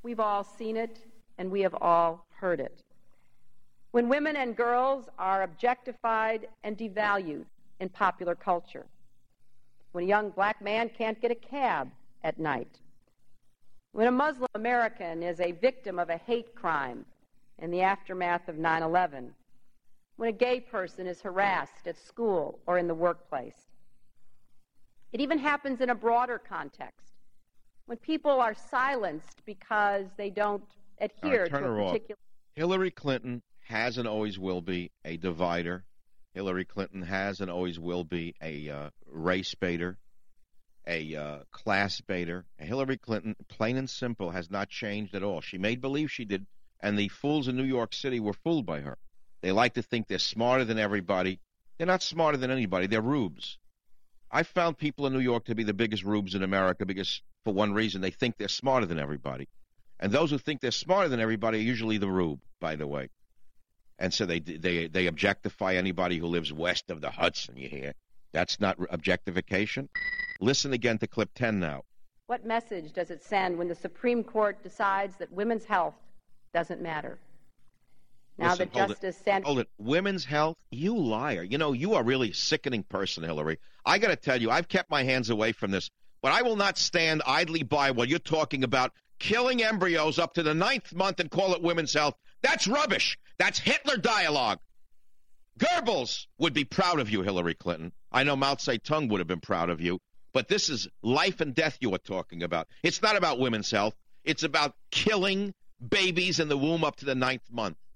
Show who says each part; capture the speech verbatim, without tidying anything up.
Speaker 1: We've all seen it, and we have all heard it. When women and girls are objectified and devalued in popular culture. When a young black man can't get a cab at night. When a Muslim American is a victim of a hate crime in the aftermath of nine eleven. When a gay person is harassed at school or in the workplace. It even happens in a broader context. When people are silenced because they don't adhere
Speaker 2: right,
Speaker 1: to a particular...
Speaker 2: Off. Hillary Clinton has and always will be a divider. Hillary Clinton has and always will be a uh, race baiter, a uh, class baiter. Hillary Clinton, plain and simple, has not changed at all. She made believe she did, and the fools in New York City were fooled by her. They like to think they're smarter than everybody. They're not smarter than anybody. They're rubes. I found people in New York to be the biggest rubes in America because, for one reason, they think they're smarter than everybody. And those who think they're smarter than everybody are usually the rube, by the way. And so they they they objectify anybody who lives west of the Hudson, you hear? That's not objectification. Listen again to clip ten now.
Speaker 1: What message does it send when the Supreme Court decides that women's health doesn't matter? Now
Speaker 2: Listen,
Speaker 1: that Justice Sanders...
Speaker 2: Hold it. Women's health? You liar. You know, you are really a sickening person, Hillary. I got to tell you, I've kept my hands away from this, but I will not stand idly by while you're talking about killing embryos up to the ninth month and call it women's health. That's rubbish. That's Hitler dialogue. Goebbels would be proud of you, Hillary Clinton. I know Mao Zedong would have been proud of you, but this is life and death you are talking about. It's not about women's health. It's about killing babies in the womb up to the ninth month.